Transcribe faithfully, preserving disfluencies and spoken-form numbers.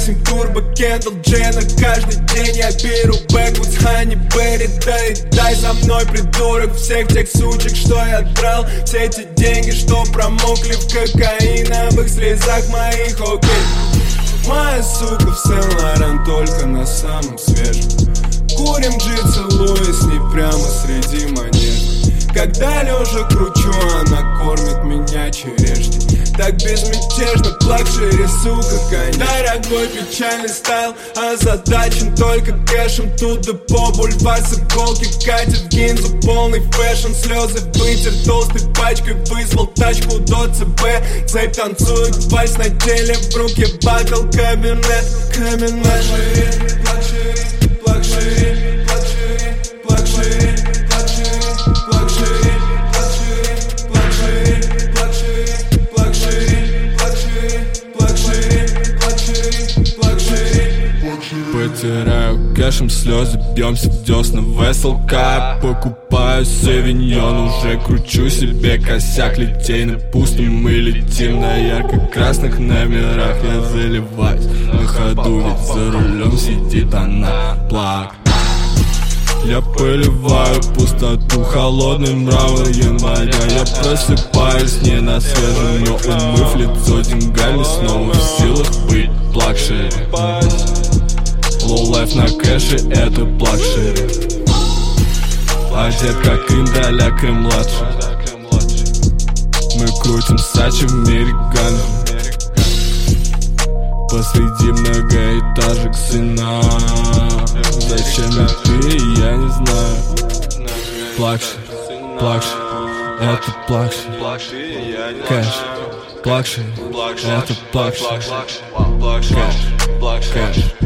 восемь турбо, Кендалл Дженнер. Каждый день я беру бэквудс, Хани Берри. Да и дай за мной, придурок, всех тех сучек, что я драл. Все эти деньги, что промокли в кокаиновых слезах моих, окей. Моя сука в Сен-Лоран только на самом свежем. Курим джи, целуясь с ней прямо среди монет. Когда лежа кручу, она кормит меня черешней. Так безмятежно, лакшери, сука, конечно. Дорогой печальный стайл, озадачен только кэшем. Туда по бульвар с иголки катит в гинзу полный фэшн. Слезы вытер толстой пачкой, вызвал тачку до ЦБ. Цепь танцует вальс на теле, в руке бакл, кабинет, кабинет. Лакшери, лакшери, лакшери, лакшери, лакшери, лакшери, потираю кэшем слезы, бьемся в десна в эс эл ка. Покупаю савиньон, уже кручу себе косяк. Литейный пустым, мы летим на ярко-красных номерах. Я заливаюсь на ходу, ведь за рулем сидит она, плак. Я поливаю пустоту холодным мрамор января. Я просыпаюсь не на свежем, но умыв лицо деньгами, снова в силах быть плакшери. Low life на кэше, это плакшери. Одет как индаляк и младший. Мы крутим сачи в мире ганжи. Посреди многоэтажек сына. Зачем я ты, я не знаю. Плакшери, плакшери, это плакшери. Кэш, плакшери, это плакшери. Кэш, кэш.